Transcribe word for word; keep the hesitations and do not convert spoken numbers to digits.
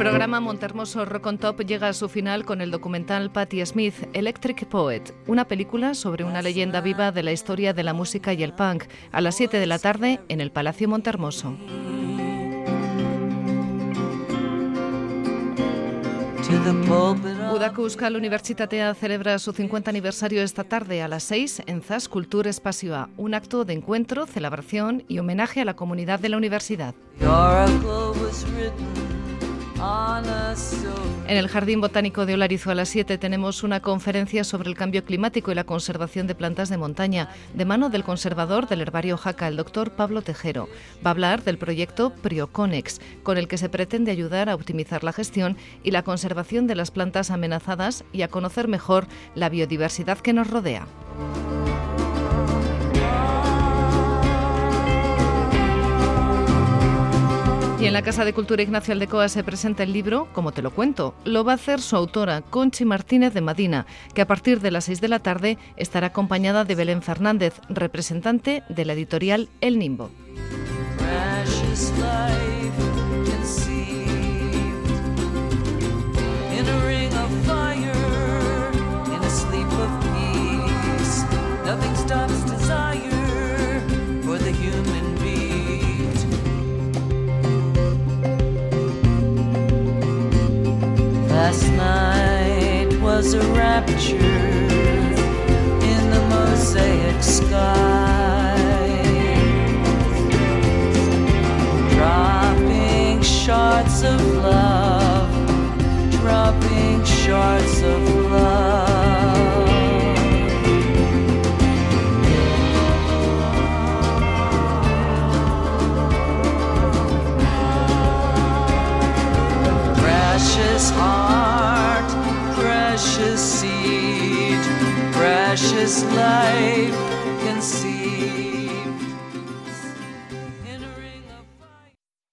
programa Montermoso Rock on Top llega a su final con el documental Patti Smith, Electric Poet, una película sobre una leyenda viva de la historia de la música y el punk, a las siete de la tarde en el Palacio Montermoso. Udako Euskal Unibertsitatea celebra su cincuenta aniversario esta tarde a las seis en Zas Kultur Espazioa, un acto de encuentro, celebración y homenaje a la comunidad de la universidad. En el Jardín Botánico de Olarizu a las siete tenemos una conferencia sobre el cambio climático y la conservación de plantas de montaña, de mano del conservador del herbario Jaca, el doctor Pablo Tejero. Va a hablar del proyecto Prioconex, con el que se pretende ayudar a optimizar la gestión y la conservación de las plantas amenazadas y a conocer mejor la biodiversidad que nos rodea. Y en la Casa de Cultura Ignacio Aldecoa se presenta el libro Como te lo cuento. Lo va a hacer su autora, Conchi Martínez de Madina, que a partir de las seis de la tarde estará acompañada de Belén Fernández, representante de la editorial El Nimbo. Last night was a rapture in the mosaic sky, dropping shards of love, dropping shards of love. Precious heart, precious seed, precious life conceived.